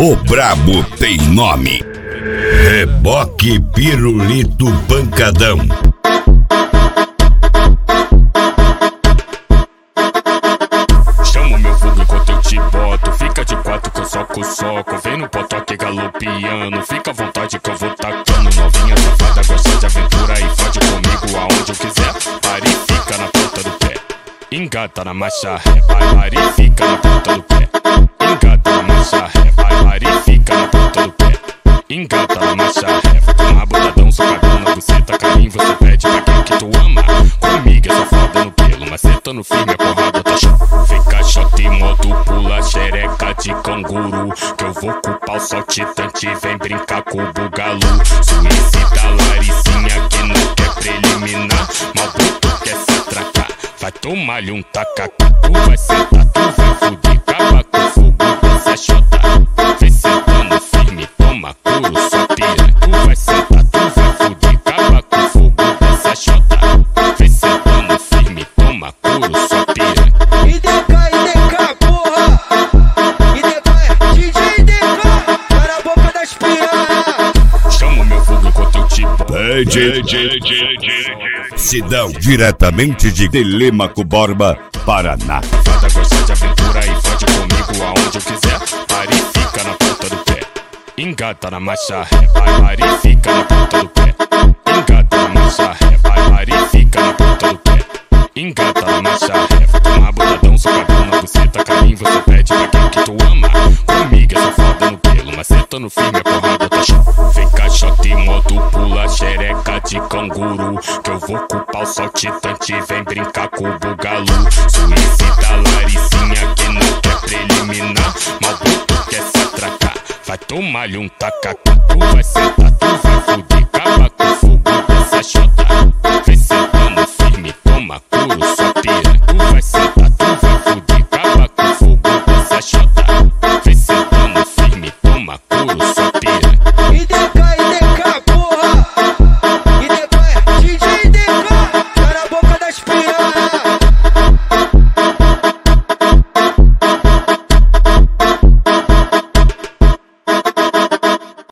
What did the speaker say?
O brabo tem nome. Reboque Pirulito Pancadão. Chama o meu fogo enquanto eu te boto. Fica de quatro que eu soco. Vem no potoque galopiano. Fica à vontade que eu vou tacando. Novinha safada, gosta de aventura e fode comigo aonde eu quiser. Pare e fica na ponta do pé. Engata na marcha ré. Pare e fica na ponta do pé. Engata na marcha ré. Pare e fica na ponta do pé. Engata na marcha ré. Vai tomar botadão, socadão na buceta. Carinho você pede pra quem que tu ama. Comigo é safada no pelo, macetando firme a porrada tá chata. Fica shot em modo pula xereca de canguru. Que eu vou com o pau saltitante, vem brincar com o bugalu. Suicida Laricinha que não quer preliminar. Malbuto quer se atracar, vai tomar-lhe um tacacá. Tu vai sentar, tu vai fuder, acaba com fogo dessa xota. Vem sentando firme, toma couro, só pira. Tu vai sentar, tu vai fuder, acaba com fogo dessa xota. Vem sentando firme, toma couro, só pira. IDK, porra! IDK é DJ IDK, tá na boca das piranhas. Chama o meu fogo enquanto eu te boto. Sidão, diretamente de Telêmaco Borba, Paraná. Fada gosta de aventura e fode comigo aonde eu quiser. Pare e fica na ponta do pé. Engata na marcha ré. Pare e fica na ponta do pé. Engata na marcha ré. Pare e fica na ponta do pé. Engata na marcha ré. Vai tomar botadão, socadão na buceta. Carinho você pede pra quem que tu ama. Comigo é safada no pelo, macetando firme a porrada tá chata. Fica shot em modo pula xereca de canguru. Que eu vou com o pau saltitante, vem brincar com o bugalu. Suicida Laricinha que não quer preliminar. Malbuto quer se atracar, vai tomar-lhe um tacacá. Tu vai sentar, tu vai fuder,